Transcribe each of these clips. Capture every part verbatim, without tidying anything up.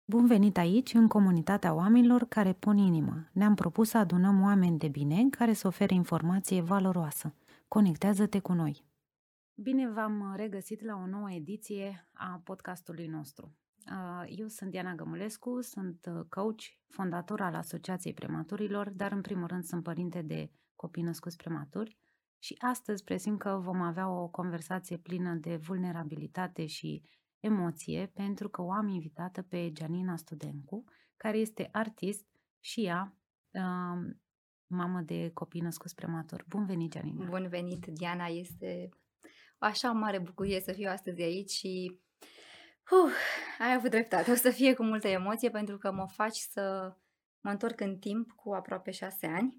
Bun venit aici, în comunitatea oamenilor care pun inimă. Ne-am propus să adunăm oameni de bine care să ofere informație valoroasă. Conectează-te cu noi! Bine v-am regăsit la o nouă ediție a podcastului nostru. Eu sunt Diana Gămulescu, sunt coach, fondator al Asociației Prematurilor, dar în primul rând sunt părinte de copii născuți prematuri și astăzi presimt că vom avea o conversație plină de vulnerabilitate și emoție, pentru că o am invitată pe Gianina Studencu, care este artist și ea uh, mamă de copii născuți prematur. Bun venit, Gianina! Bun venit, Diana! Este o așa mare bucurie să fiu astăzi aici și uh, ai avut dreptate. O să fie cu multă emoție pentru că mă faci să mă întorc în timp cu aproape șase ani,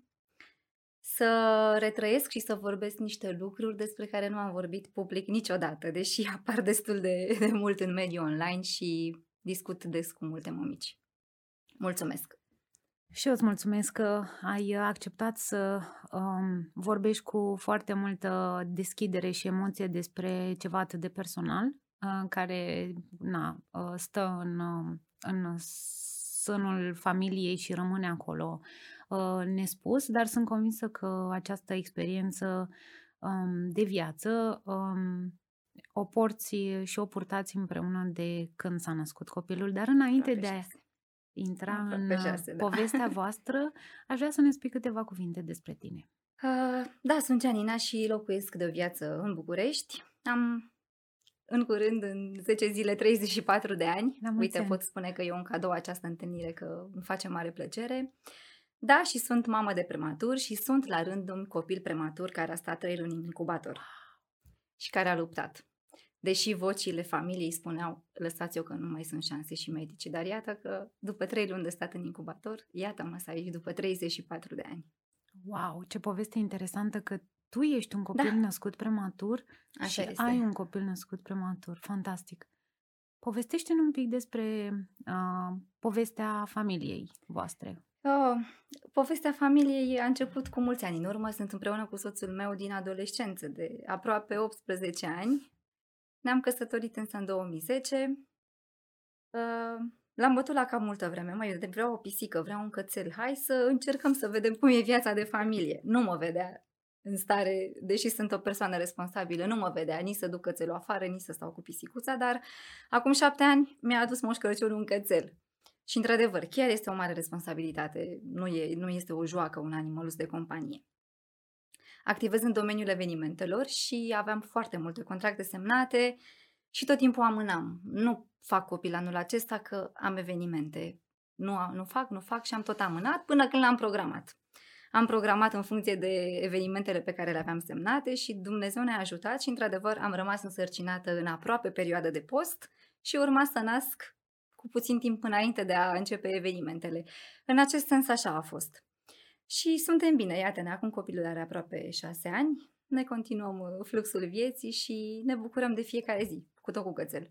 să retrăiesc și să vorbesc niște lucruri despre care nu am vorbit public niciodată, deși apar destul de, de mult în mediul online și discut des cu multe mămici. Mulțumesc! Și eu îți mulțumesc că ai acceptat să um, vorbești cu foarte multă deschidere și emoție despre ceva atât de personal, uh, care na, uh, stă în, uh, în sânul familiei și rămâne acolo uh, nespus, dar sunt convinsă că această experiență um, de viață um, o porți și o purtați împreună de când s-a născut copilul. Dar înainte de a intra în șase, da. povestea voastră, aș vrea să ne spui câteva cuvinte despre tine. Uh, da, sunt Gianina și locuiesc de o viață în București. Am în curând, în zece zile, treizeci și patru de ani. Uite, ani. pot spune că e un cadou această întâlnire, că îmi face mare plăcere. Da, și sunt mamă de prematur și sunt la rând un copil prematur care a stat trei luni în incubator și care a luptat. Deși vocile familiei spuneau, lăsați-o că nu mai sunt șanse și medici. Dar iată că după trei luni de stat în incubator, iată-mă aici după treizeci și patru de ani. Wow, ce poveste interesantă că tu ești un copil da. născut prematur. Așa și este. Ai un copil născut prematur. Fantastic. Povestește-ne un pic despre uh, povestea familiei voastre. Oh, povestea familiei a început cu mulți ani în urmă. Sunt împreună cu soțul meu din adolescență, de aproape optsprezece ani. Ne-am căsătorit însă în două mii zece. Uh, l-am bătut la cap multă vreme. Măi, vreau o pisică, vreau un cățel. Hai să încercăm să vedem cum e viața de familie. Nu mă vedea în stare, deși sunt o persoană responsabilă, nu mă vedea nici să duc cățelul afară, nici să stau cu pisicuța, dar acum șapte ani mi-a adus Moș Crăciun un cățel. Și într-adevăr, chiar este o mare responsabilitate, nu, e, nu este o joacă, un animălus de companie. Activez în domeniul evenimentelor și aveam foarte multe contracte semnate și tot timpul amânam. Nu fac copil anul acesta că am evenimente. Nu, nu fac, nu fac și am tot amânat până când l-am programat. Am programat în funcție de evenimentele pe care le aveam semnate și Dumnezeu ne-a ajutat și într-adevăr am rămas însărcinată în aproape perioadă de post și urma să nasc cu puțin timp înainte de a începe evenimentele. În acest sens așa a fost. Și suntem bine, iată-ne, acum copilul are aproape șase ani, ne continuăm fluxul vieții și ne bucurăm de fiecare zi, cu tot cu cățel.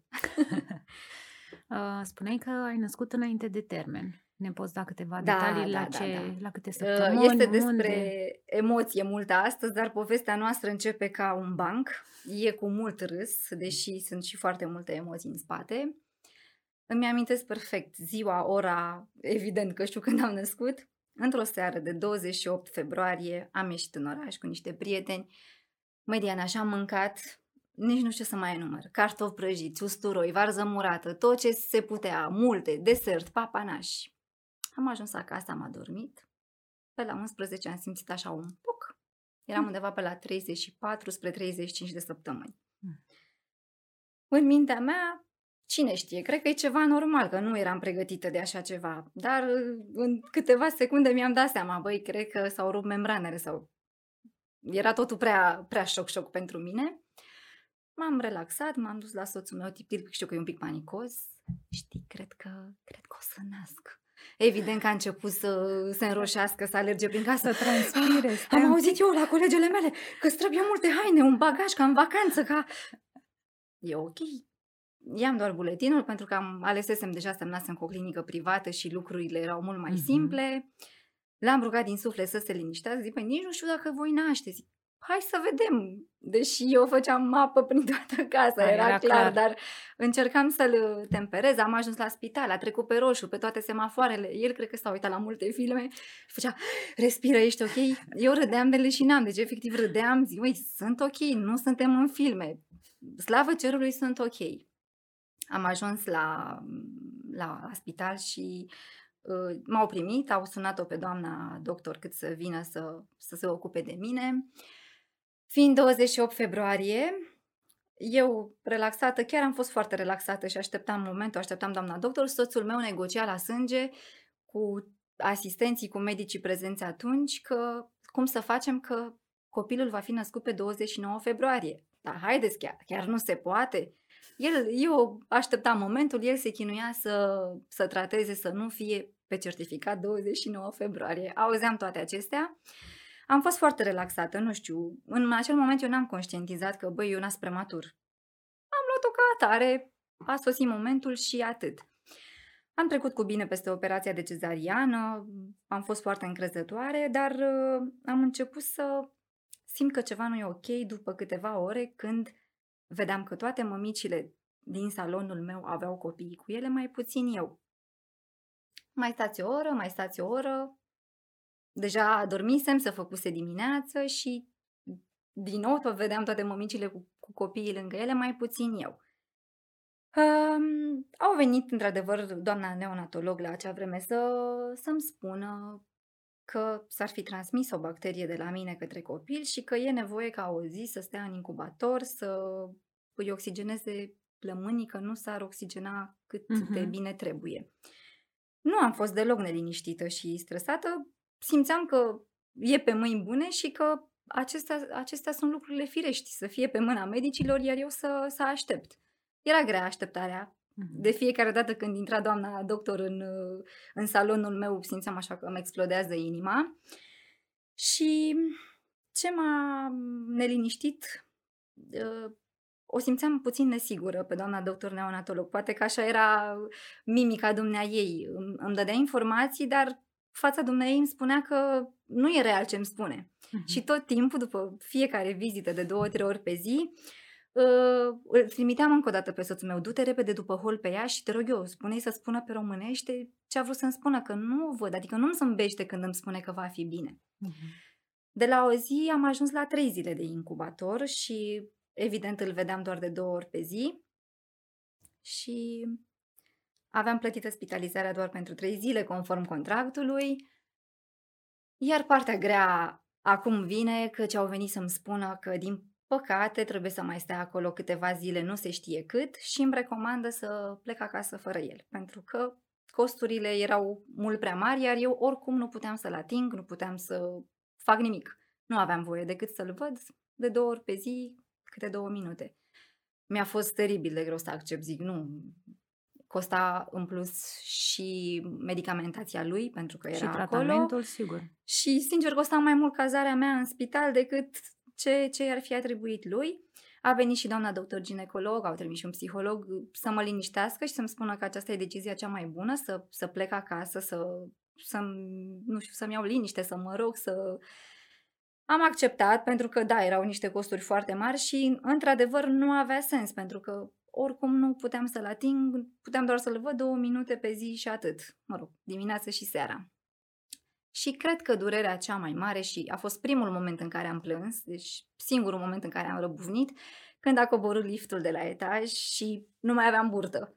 Spuneai că ai născut înainte de termen. Ne poți da câteva da, detalii da, la, da, ce, da. la câte săptămâni? Este despre unde? emoție multă astăzi, dar povestea noastră începe ca un banc. E cu mult râs, deși sunt și foarte multe emoții în spate. Îmi amintesc perfect ziua, ora, evident că știu când am născut. Într-o seară de douăzeci și opt februarie am ieșit în oraș cu niște prieteni. Măi, Diana, așa am mâncat, nici nu știu să mai enumăr. Cartofi prăjiți, usturoi, varză murată, tot ce se putea, multe, desert, papanași. Am ajuns acasă, am adormit. Pe la unsprezece am simțit așa un poc. Eram undeva pe la treizeci și patru spre treizeci și cinci de săptămâni. Mm. În mintea mea, cine știe, cred că e ceva normal, că nu eram pregătită de așa ceva. Dar în câteva secunde mi-am dat seama, băi, cred că s-au rupt membranele sau... Era totul prea, prea șoc-șoc pentru mine. M-am relaxat, m-am dus la soțul meu, tipil, știu că e un pic panicos. Știi, cred că, cred că o să nasc. Evident că a început să se înroșească, să alerge prin casă. Să transpire. Am auzit eu la colegele mele că îți trebuie multe haine, un bagaj, ca în vacanță, ca... E ok. I-am doar buletinul pentru că am alesesem deja semnasem cu o clinică privată și lucrurile erau mult mai mm-hmm. simple. L-am rugat din suflet să se liniștească. Zic, păi nici nu știu dacă voi naște. Zic, hai să vedem. Deși eu făceam apă prin toată casa, Da, era era clar, clar. dar încercam să-l temperez. Am ajuns la spital, a trecut pe roșu, pe toate semafoarele. El cred că s-a uitat la multe filme și făcea, respiră, ești ok? Eu râdeam de leșinam, deci efectiv râdeam, zic, măi, sunt ok, nu suntem în filme. Slavă cerului, sunt ok. Am ajuns la, la, la spital și uh, m-au primit, au sunat-o pe doamna doctor cât să vină să, să se ocupe de mine. Fiind douăzeci și opt februarie, eu relaxată, chiar am fost foarte relaxată și așteptam momentul, așteptam doamna doctor, soțul meu negocia la sânge cu asistenții, cu medicii prezenți atunci, că cum să facem că copilul va fi născut pe douăzeci și nouă februarie. Dar haideți, chiar, chiar nu se poate. El, eu așteptam momentul, el se chinuia să, să trateze, să nu fie pe certificat douăzeci și nouă februarie. Auzeam toate acestea. Am fost foarte relaxată, nu știu, în acel moment eu n-am conștientizat că, băi, eu nas prematur. Am luat-o ca atare, a sosit momentul și atât. Am trecut cu bine peste operația de cezariană, am fost foarte încrezătoare, dar uh, am început să simt că ceva nu e ok după câteva ore când vedeam că toate mămicile din salonul meu aveau copii cu ele, mai puțin eu. Mai stați o oră, mai stați o oră. Deja adormisem, se făcuse dimineață și din nou tot vedeam toate mămicile cu, cu copiii lângă ele, mai puțin eu. Um, au venit într-adevăr doamna neonatolog la acea vreme să, să-mi spună că s-ar fi transmis o bacterie de la mine către copil și că e nevoie ca o zi să stea în incubator, să îi oxigeneze plămânii, că nu s-ar oxigena cât uh-huh. de bine trebuie. Nu am fost deloc neliniștită și stresată, simțeam că e pe mâini bune și că acestea, acestea sunt lucrurile firești, să fie pe mâna medicilor, iar eu să, să aștept. Era grea așteptarea. De fiecare dată când intra doamna doctor în, în salonul meu, simțeam așa că îmi explodează inima. Și ce m-a neliniștit, o simțeam puțin nesigură pe doamna doctor neonatolog. Poate că așa era mimica dumneaei. Îmi dădea informații, dar fața dumneaei îmi spunea că nu e real ce îmi spune. Uh-huh. Și tot timpul, după fiecare vizită de două, trei ori pe zi, Uh, îl trimiteam încă o dată pe soțul meu, du-te repede după hol pe ea și te rog eu, spune-i să spună pe românește ce a vrut să-mi spună, că nu o văd, adică nu-mi zâmbește când îmi spune că va fi bine. Uh-huh. De la o zi am ajuns la trei zile de incubator și evident îl vedeam doar de două ori pe zi și aveam plătită spitalizarea doar pentru trei zile conform contractului, iar partea grea acum vine, căci au venit să-mi spună că din păcate, trebuie să mai stea acolo câteva zile, nu se știe cât, și îmi recomandă să plec acasă fără el, pentru că costurile erau mult prea mari, iar eu oricum nu puteam să-l ating, nu puteam să fac nimic. Nu aveam voie decât să-l văd de două ori pe zi, câte două minute. Mi-a fost teribil de greu să accept, zic, nu. Costa în plus și medicamentația lui, pentru că era și acolo. Și tratamentul, sigur. Și, sincer, costa mai mult cazarea mea în spital decât ce, ce ar fi atribuit lui. A venit și doamna doctor ginecolog, au trimis și un psiholog să mă liniștească și să-mi spună că aceasta e decizia cea mai bună, să, să plec acasă, să, să-mi, nu știu, să-mi iau liniște, să mă rog, să... Am acceptat, pentru că, da, erau niște costuri foarte mari și, într-adevăr, nu avea sens, pentru că oricum nu puteam să-l ating, puteam doar să-l văd două minute pe zi și atât. Mă rog, dimineața și seara. Și cred că durerea cea mai mare, și a fost primul moment în care am plâns, deci singurul moment în care am răbufnit, când a coborât liftul de la etaj și nu mai aveam burtă.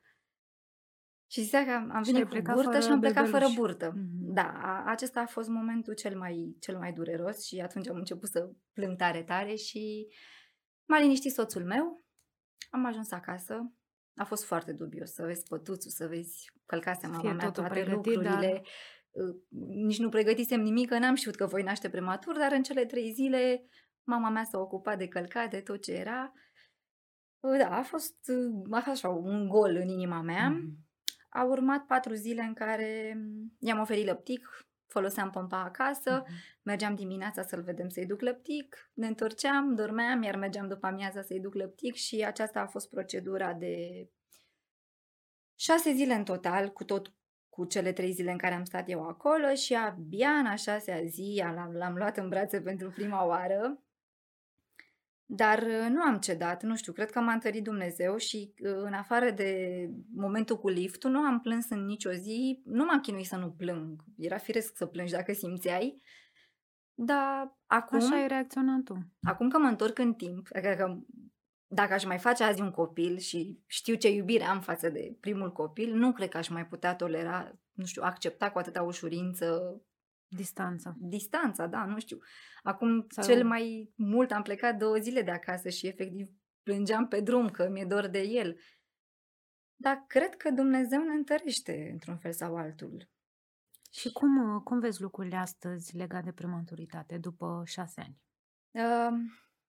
Și zicea că am venit cu burtă și am plecat fără burtă. Mm-hmm. Da, a, acesta a fost momentul cel mai, cel mai dureros și atunci am început să plâng tare, tare și m-a liniștit soțul meu. Am ajuns acasă. A fost foarte dubios să vezi pătuțul, să vezi călcase mama mea toate pregătit, lucrurile. Dar... Nici nu pregătisem nimic, că n-am știut că voi naște prematur, dar în cele trei zile mama mea s-a ocupat de călcat, de tot ce era. Da, a fost, a fost așa un gol în inima mea. Mm-hmm. A urmat patru zile în care i-am oferit lăptic, foloseam pompa acasă, mm-hmm. mergeam dimineața să-l vedem să-i duc lăptic, ne întorceam, dormeam, iar mergeam după amiaza să-i duc lăptic și aceasta a fost procedura de șase zile în total, cu tot cu cele trei zile în care am stat eu acolo, și abia în a șasea zi l-am, l-am luat în brațe pentru prima oară. Dar uh, nu am cedat, nu știu, cred că m-a întărit Dumnezeu și uh, în afară de momentul cu liftul, nu am plâns în nicio zi, nu m-am chinuit să nu plâng. Era firesc să plângi dacă simțeai. Dar Așa ai acum, reacționat tu. acum că mă întorc în timp, adică că dacă aș mai face azi un copil și știu ce iubire am față de primul copil, nu cred că aș mai putea tolera, nu știu, accepta cu atâta ușurință Distanța. distanța, da, nu știu. Acum Sau- cel mai mult am plecat două zile de acasă și efectiv plângeam pe drum că mi-e dor de el. Dar cred că Dumnezeu ne întărește într-un fel sau altul. Și cum, uh, cum vezi lucrurile astăzi legate de prematuritate după șase ani? Uh,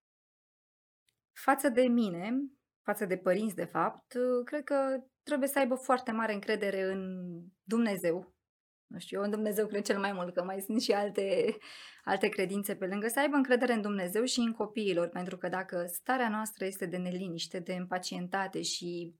față de mine, față de părinți de fapt, uh, cred că trebuie să aibă foarte mare încredere în Dumnezeu. Nu știu, eu în Dumnezeu cred cel mai mult, că mai sunt și alte, alte credințe pe lângă. Să aibă încredere în Dumnezeu și în copiilor, pentru că dacă starea noastră este de neliniște, de impacientate și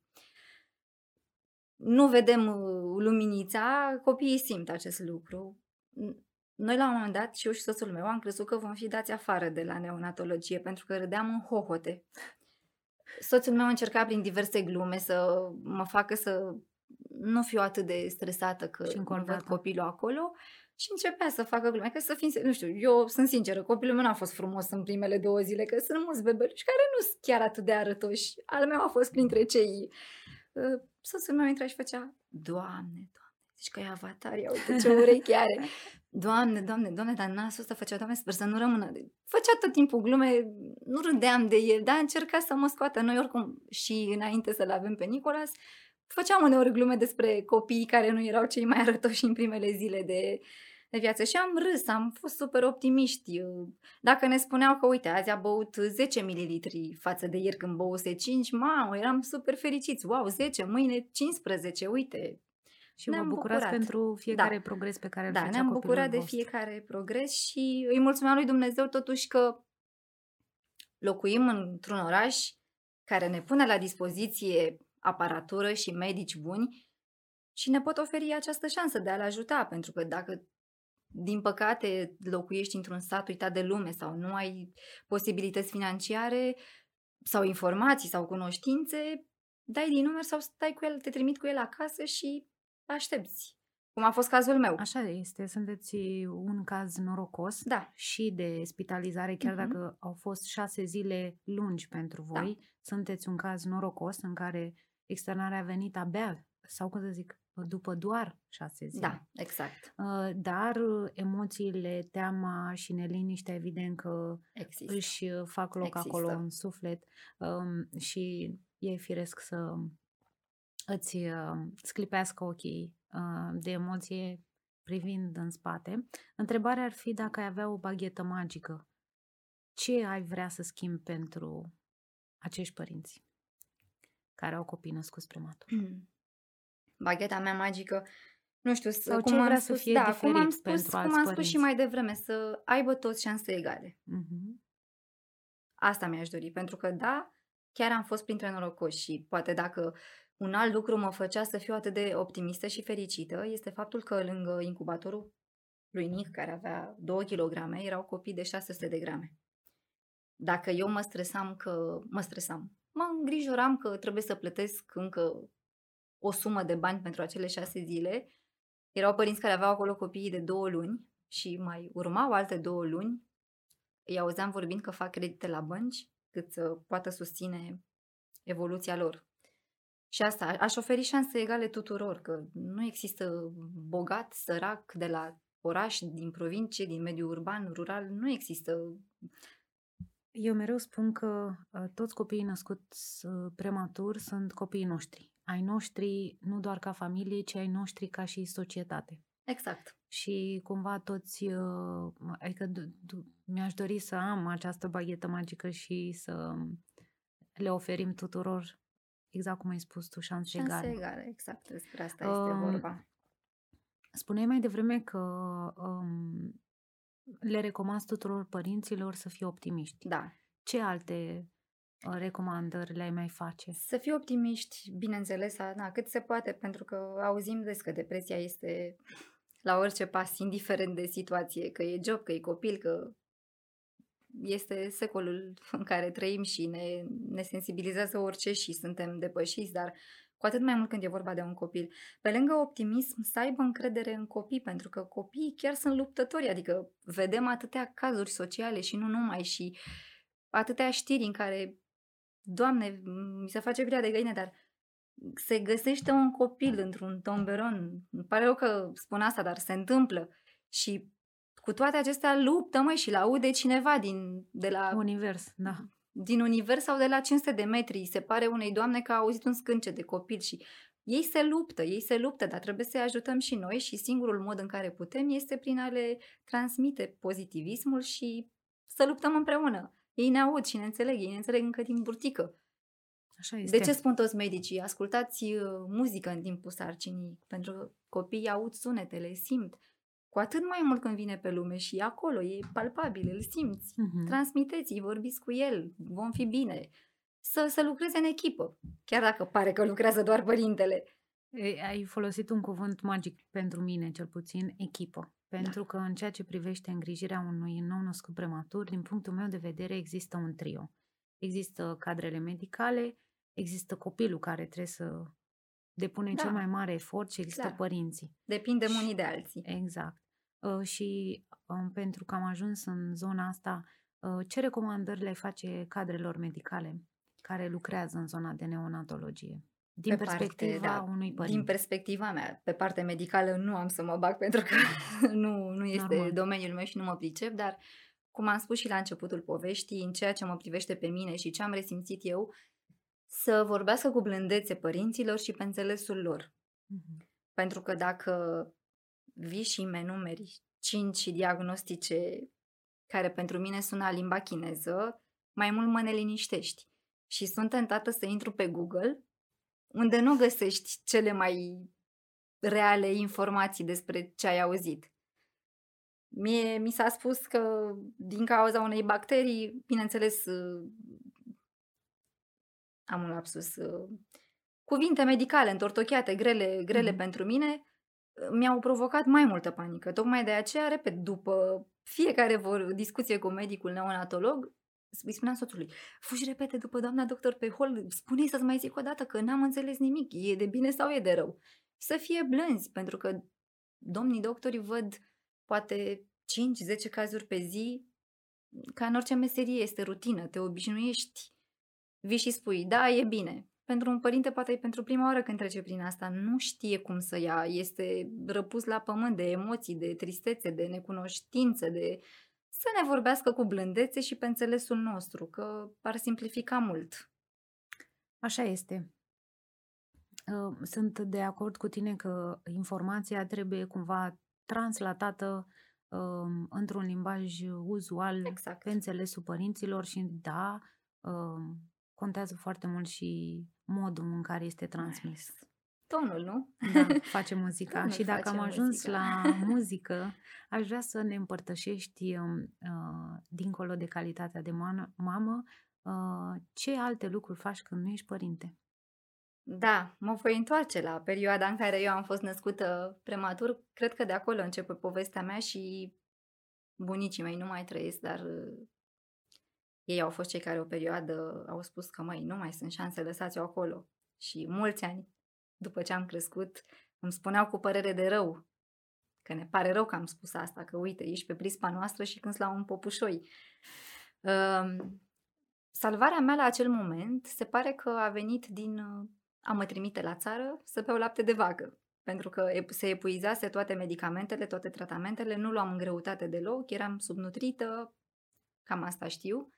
nu vedem uh, luminița, copiii simt acest lucru. N- Noi la un moment dat, și eu și soțul meu, am crezut că vom fi dați afară de la neonatologie, pentru că râdeam în hohote. Soțul meu încerca prin diverse glume să mă facă să nu fiu atât de stresată că Și nu văd încordată. copilul acolo și începea să facă glume, că să fim, nu știu, eu sunt sinceră, copilul meu n-a fost frumos în primele două zile, că sunt mulți bebeluși care nu sunt chiar atât de arătoși. Al meu a fost printre cei. Uh, Soțul meu intra și făcea, Doamne, Doamne, zici că e Avatar, ia uite ce urechi are. Doamne, Doamne, Doamne, dar nasul ăsta făcea, Doamne, sper să nu rămână. Făcea tot timpul glume, nu râdeam de el, dar încerca să mă scoată. Noi oricum, și înainte să-l avem pe Nicolas, făceam uneori glume despre copiii care nu erau cei mai arătoși în primele zile de, de viață. Și am râs, am fost super optimiști. Dacă ne spuneau că, uite, azi a băut zece mililitri față de ieri când băuse cinci, mamă, eram super fericiți. Wow, zece, mâine cincisprezece, uite. Și vă Ne-am bucurați bucurat. pentru fiecare Da. progres pe care îl Da, făcea ne-am copilul bucurat de vostru. fiecare progres și îi mulțumeam lui Dumnezeu totuși că locuim într-un oraș care ne pune la dispoziție aparatură și medici buni și ne pot oferi această șansă de a-l ajuta, pentru că dacă, din păcate, locuiești într-un sat uitat de lume sau nu ai posibilități financiare sau informații sau cunoștințe, dai din număr sau stai cu el, te trimit cu el acasă și aștepți. Cum a fost cazul meu. Așa este, sunteți un caz norocos Da. și de spitalizare, chiar Mhm. dacă au fost șase zile lungi pentru Da. voi, sunteți un caz norocos în care externarea a venit abia, sau cum să zic, după doar șase zile. Da, exact. Uh, Dar uh, emoțiile, teama și neliniștea, evident că Există. își uh, fac loc Există. acolo în suflet, um, și e firesc să îți uh, sclipească ochii uh, de emoție privind în spate. Întrebarea ar fi dacă ai avea o baghetă magică. Ce ai vrea să schimbi pentru acești părinți care au copii născuți prematur? Bagheta mea magică, nu știu, s- Sau cum ce am vrea să spus, fie da, cum diferit am spus, pentru cum alți am spus și părinți? mai devreme, să aibă toți șanse egale. Mhm. Asta mi-aș dori, pentru că da, chiar am fost printre norocoși și poate dacă un alt lucru mă făcea să fiu atât de optimistă și fericită, este faptul că lângă incubatorul lui Nic, care avea două kilograme, erau copii de șase sute de grame. Dacă eu mă stresam că, mă stresam, mă îngrijoram că trebuie să plătesc încă o sumă de bani pentru acele șase zile, erau părinți care aveau acolo copiii de două luni și mai urmau alte două luni, îi auzeam vorbind că fac credite la bănci cât să poată susține evoluția lor. Și asta, aș oferi șanse egale tuturor, că nu există bogat, sărac, de la oraș, din provincie, din mediul urban, rural, nu există. Eu mereu spun că uh, toți copiii născuți uh, prematur sunt copiii noștri. Ai noștri nu doar ca familie, ci ai noștri ca și societate. Exact. Și cumva toți, uh, adică d- d- mi-aș dori să am această baghetă magică și să le oferim tuturor, exact cum ai spus tu, șanse Șanse egale. egale, exact, despre asta este Um, vorba. Spuneai mai devreme că um, le recomand tuturor părinților să fie optimiști. Da. Ce alte uh, recomandări le-ai mai face? Să fii optimiști, bineînțeles, da, cât se poate, pentru că auzim des că depresia este la orice pas, indiferent de situație, că e job, că e copil, că este secolul în care trăim și ne, ne sensibilizează orice și suntem depășiți, dar cu atât mai mult când e vorba de un copil. Pe lângă optimism, să aibă încredere în copii, pentru că copiii chiar sunt luptători, adică vedem atâtea cazuri sociale și nu numai, și atâtea știri în care, Doamne, mi se face grea de găină, dar se găsește un copil într-un tomberon. Îmi pare rău că spun asta, dar se întâmplă. Și cu toate acestea luptă, măi, și l-aude cineva din, de la... Univers, da. Din univers sau de la cinci sute de metri. Se pare unei doamne că a auzit un scânce de copil și ei se luptă, ei se luptă, dar trebuie să-i ajutăm și noi și singurul mod în care putem este prin a le transmite pozitivismul și să luptăm împreună. Ei ne aud și ne înțeleg, ei ne înțeleg încă din burtică. Așa este. De ce spun toți medicii? Ascultați uh, muzică în timpul sarcinii, pentru că copiii aud sunetele, simt. Cu atât mai mult când vine pe lume și e acolo, e palpabil, îl simți. Mhm. Transmiteți-i, vorbiți cu el, vom fi bine. Să, să lucreze în echipă, chiar dacă pare că lucrează doar părintele. Ei, ai folosit un cuvânt magic pentru mine, cel puțin, echipă. Pentru că în ceea ce privește îngrijirea unui nou-născut prematur, din punctul meu de vedere, există un trio. Există cadrele medicale, există copilul care trebuie să depune Da, cel mai mare efort și există clar. părinții. Depindem unii de alții. Exact. Uh, și um, pentru că am ajuns în zona asta, uh, ce recomandări le face cadrelor medicale care lucrează în zona de neonatologie? Din Pe parte, perspectiva da, unui părinte. Din perspectiva mea, pe partea medicală nu am să mă bag pentru că nu, nu este Normal. domeniul meu și nu mă pricep, dar cum am spus și la începutul poveștii, în ceea ce mă privește pe mine și ce am resimțit eu, să vorbească cu blândețe părinților și pe înțelesul lor. Mhm. Pentru că dacă vii și îmi enumeri cinci diagnostice care pentru mine sună limba chineză, mai mult mă neliniștești. Și sunt tentată să intru pe Google, unde nu găsești cele mai reale informații despre ce ai auzit. Mie mi s-a spus că din cauza unei bacterii, bineînțeles, uh, am un lapsus, uh, cuvinte medicale întortocheate, grele, grele Mhm. pentru mine, uh, mi-au provocat mai multă panică. Tocmai de aceea, repet, după fiecare vor, discuție cu medicul neonatolog, îi spuneam soțului, fugi repede după doamna doctor pe hol, spune-i să-ți mai zic o dată că n-am înțeles nimic, e de bine sau e de rău. Să fie blânzi, pentru că domnii doctori văd poate cinci zece cazuri pe zi, ca în orice meserie, este rutină, te obișnuiești. Vii și spui, da, e bine. Pentru un părinte poate e pentru prima oară când trece prin asta, nu știe cum să ia, este răpus la pământ de emoții, de tristețe, de necunoștință, de... Să ne vorbească cu blândețe și pe înțelesul nostru, că ar simplifica mult. Așa este. Uh, Sunt de acord cu tine că informația trebuie cumva translatată um, într-un limbaj uzual Exact. pe înțelesul părinților și da, um, contează foarte mult și modul în care este transmis. Tonul, nu? Da, face muzica. Tonul Și dacă face am ajuns muzica. la muzică, aș vrea să ne împărtășești, um, uh, dincolo de calitatea de man- mamă, uh, ce alte lucruri faci când nu ești părinte. Da, mă voi întoarce la perioada în care eu am fost născută prematur. Cred că de acolo începe povestea mea și bunicii mei nu mai trăiesc, dar uh, ei au fost cei care o perioadă au spus că, măi, nu mai sunt șanse, lăsați-o acolo. Și mulți ani după ce am crescut îmi spuneau cu părere de rău că ne pare rău că am spus asta, că uite, ești pe prispa noastră și cânti la un popușoi. Uh, salvarea mea la acel moment se pare că a venit din uh, a mă trimite la țară să beau lapte de vacă. Pentru că ep- se epuizase toate medicamentele, toate tratamentele, nu luam în greutate deloc, eram subnutrită, cam asta știu.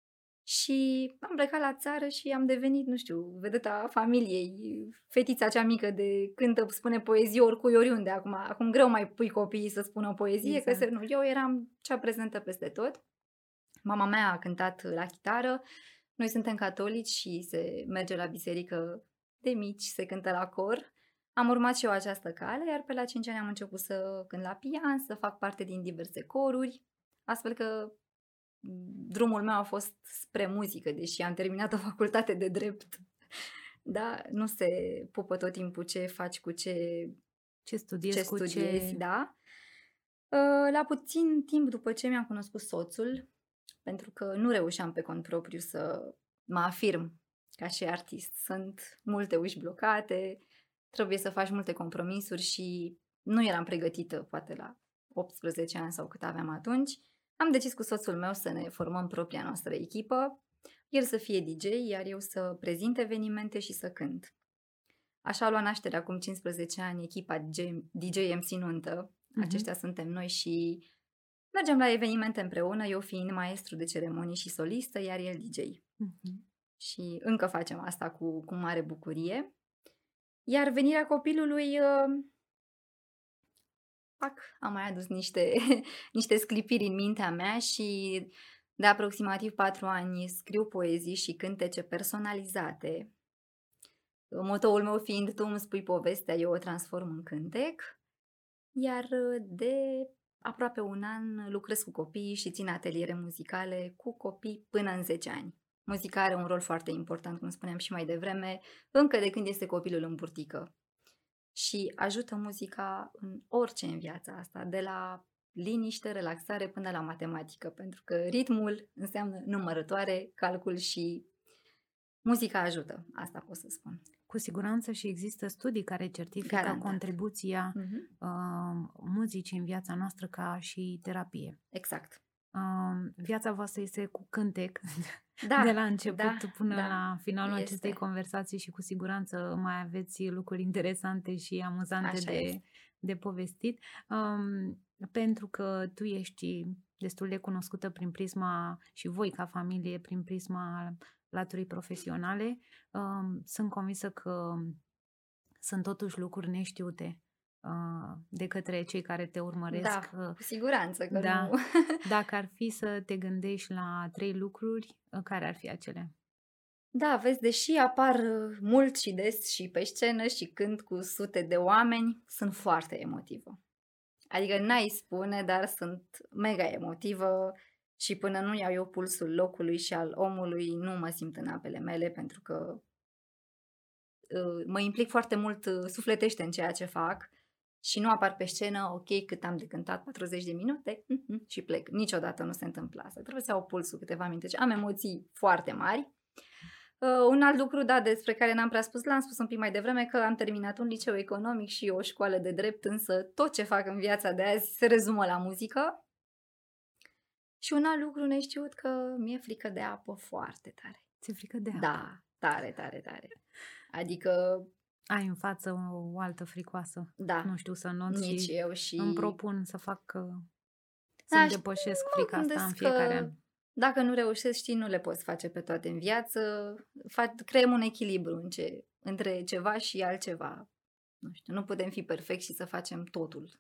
Și am plecat la țară și am devenit, nu știu, vedeta familiei, fetița cea mică de cântă, spune poezie oricui, oriunde. Acum, acum greu mai pui copiii să spună poezie, Exact. că se, nu, eu eram cea prezentă peste tot. Mama mea a cântat la chitară, noi suntem catolici și se merge la biserică de mici, se cântă la cor. Am urmat și eu această cale, iar pe la cinci ani am început să cânt la pian, să fac parte din diverse coruri, astfel că drumul meu a fost spre muzică, deși am terminat o facultate de drept. Da, nu se pupă tot timpul ce faci cu ce, Ce studiezi, ce cu studiezi, ce... da. La puțin timp după ce mi-am cunoscut soțul, pentru că nu reușeam pe cont propriu să mă afirm ca și artist. Sunt multe uși blocate, trebuie să faci multe compromisuri și nu eram pregătită, poate la optsprezece ani sau cât aveam atunci. Am decis cu soțul meu să ne formăm propria noastră echipă, el să fie D J, iar eu să prezint evenimente și să cânt. Așa a luat naștere acum cincisprezece ani echipa D J, D J M C Nuntă. Mhm. Aceștia suntem noi și mergem la evenimente împreună, eu fiind maestru de ceremonii și solistă, iar el D J. Mhm. Și încă facem asta cu, cu mare bucurie. Iar venirea copilului, uh, pac, am mai adus niște, niște sclipiri în mintea mea și de aproximativ patru ani scriu poezii și cântece personalizate. Motoul meu fiind tu îmi spui povestea, eu o transform în cântec. Iar de aproape un an lucrez cu copii și țin ateliere muzicale cu copii până în zece ani. Muzica are un rol foarte important, cum spuneam și mai devreme, încă de când este copilul în burtică. Și ajută muzica în orice în viața asta, de la liniște, relaxare până la matematică, pentru că ritmul înseamnă numărătoare, calcul și muzica ajută, asta pot să spun. Cu siguranță și există studii care certifică Garantat. contribuția Mhm. uh, muzicii în viața noastră ca și terapie. Exact. Uh, viața voastră este cu cântec Da, de la început da, până da, la finalul este. acestei conversații și cu siguranță mai aveți lucruri interesante și amuzante Așa de, este. de povestit. Um, pentru că tu ești destul de cunoscută prin prisma și voi ca familie prin prisma laturii profesionale, um, sunt convinsă că sunt totuși lucruri neștiute uh, de către cei care te urmăresc. Da, uh, cu siguranță că da. nu. Dacă ar fi să te gândești la trei lucruri, uh, care ar fi acelea? Da, vezi, deși apar uh, mult și des și pe scenă și cânt cu sute de oameni, sunt foarte emotivă. Adică n-ai spune, dar sunt mega emotivă și până nu iau eu pulsul locului și al omului, nu mă simt în apele mele, pentru că uh, mă implic foarte mult uh, sufletește în ceea ce fac și nu apar pe scenă, ok, cât am de cântat, patruzeci de minute mm-hmm, și plec. Niciodată nu se întâmplă asta. Trebuie să iau pulsul câteva minute. Am emoții foarte mari. Uh, un alt lucru, da, despre care n-am prea spus, l-am spus un pic mai devreme, că am terminat un liceu economic și o școală de drept, însă tot ce fac în viața de azi se rezumă la muzică. Și un alt lucru neștiut, că mi-e frică de apă foarte tare. Ți-e frică de apă? Da, tare, tare, tare. Adică... Ai în față o, o altă fricoasă. Da, Nu știu să înot nici și eu și... îmi propun să fac, uh, Da, să-mi și depășesc mă frica asta gândesc în fiecare că an. dacă nu reușești, știi, nu le poți face pe toate în viață. Fa- creăm un echilibru în ce, între ceva și altceva. Nu știu, nu putem fi perfecti și să facem totul.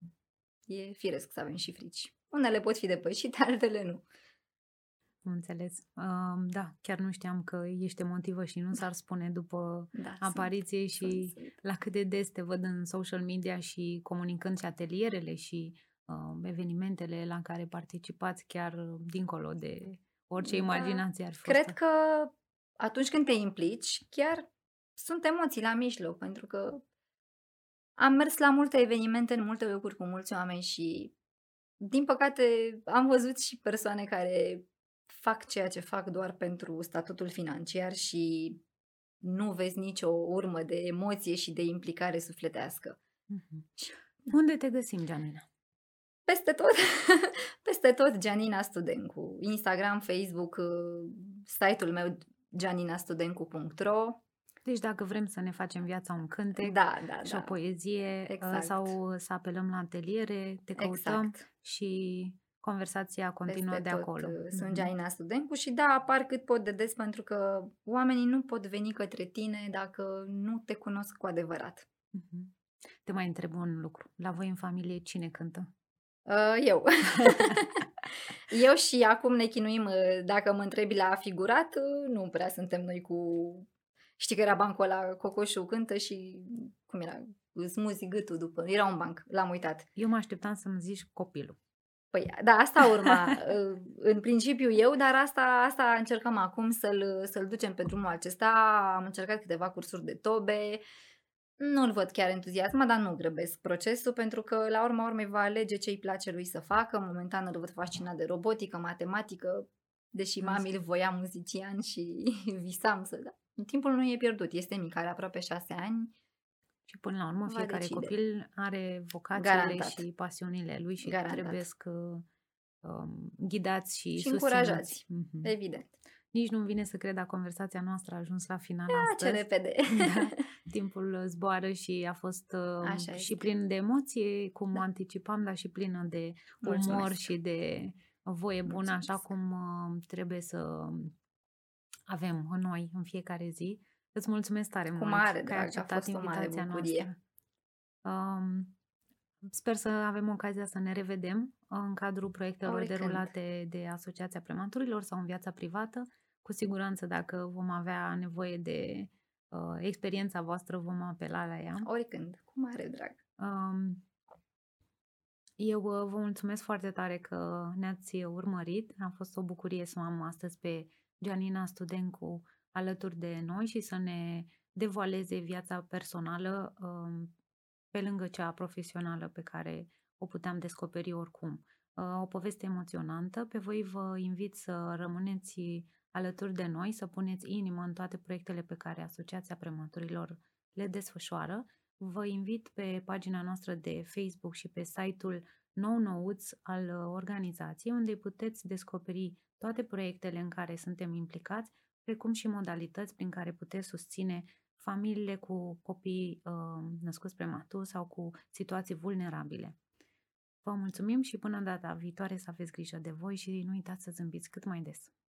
E firesc să avem și frici. Unele pot fi depășite, altele nu. Am înțeles. Uh, da, chiar nu știam că ești emotivă și nu s-ar spune după Da, apariție sunt, și sunt, sunt. la cât de des te văd în social media și comunicând și atelierele și uh, evenimentele la care participați chiar uh, dincolo de orice Da. imaginație ar fi fost. Cred că atunci când te implici, chiar sunt emoții la mijloc, pentru că am mers la multe evenimente în multe locuri cu mulți oameni și, din păcate, am văzut și persoane care fac ceea ce fac doar pentru statutul financiar și nu vezi nicio urmă de emoție și de implicare sufletească. Mm-hmm. Unde te găsim, Gianina? Peste tot, peste tot Gianina Studencu. Instagram, Facebook, site-ul meu gianina studencu punct ro. Deci dacă vrem să ne facem viața un cântec da, da, și da. o poezie, exact. sau să apelăm la ateliere, te căutăm exact. și conversația continuă Peste de tot acolo. Sunt mm-hmm. Gianina Studencu și da, apar cât pot de des, pentru că oamenii nu pot veni către tine dacă nu te cunosc cu adevărat. Mm-hmm. Te mai întreb un lucru. La voi în familie cine cântă? Uh, eu. eu și acum ne chinuim, dacă mă întrebi la figurat, nu prea suntem noi cu... Știi că era bancul ăla, Cocoșul cântă și... Cum era? Îți muzi gâtul după. Era un banc, l-am uitat. Eu mă așteptam să-mi zici copilul. Păi, da, asta urma. În principiu eu, dar asta, asta încercăm acum să-l, să-l ducem pe drumul acesta. Am încercat câteva cursuri de tobe. Nu-l văd chiar entuziasmat, dar nu grăbesc procesul, pentru că la urma urmei va alege ce îi place lui să facă. Momentan îl văd fascinat de robotică, matematică, deși În mami îl voia muzician și visam să... Da. Timpul nu e pierdut, este mic, are aproape șase ani, Și până la urmă, va fiecare decide. copil are vocațiile Garantat, și pasiunile lui și garantat. trebuie să um, ghidați și, Și susținuți. încurajați, Mhm. evident. Nici nu-mi vine să cred, dar conversația noastră a ajuns la final Da, ce astăzi. repede. Da, timpul zboară și a fost uh, Așa și este. plin de emoții, cum Da. anticipam, dar și plină de umor Mulțumesc. și de voie bună, așa Mulțumesc. cum uh, trebuie să avem în noi în fiecare zi. Îți mulțumesc tare Cu mult mare că ai drag, a acceptat fost o mare invitația bucurie. noastră. Um, Sper să avem ocazia să ne revedem în cadrul proiectelor Oricând. derulate de Asociația Prematurilor sau în viața privată. Cu siguranță, dacă vom avea nevoie de uh, experiența voastră, vom apela la ea. Oricând, cu mare drag. Um, eu uh, vă mulțumesc foarte tare că ne-ați urmărit. A fost o bucurie să o am astăzi pe Gianina Studencu alături de noi și să ne devoaleze viața personală um, pe lângă cea profesională pe care o puteam descoperi oricum. Uh, O poveste emoționantă. Pe voi vă invit să rămâneți alături de noi, să puneți inimă în toate proiectele pe care Asociația Prematurilor le desfășoară. Vă invit pe pagina noastră de Facebook și pe site-ul nou-nouț al organizației, unde puteți descoperi toate proiectele în care suntem implicați, precum și modalități prin care puteți susține familiile cu copii uh, născuți prematur sau cu situații vulnerabile. Vă mulțumim și până data viitoare să aveți grijă de voi și nu uitați să zâmbiți cât mai des.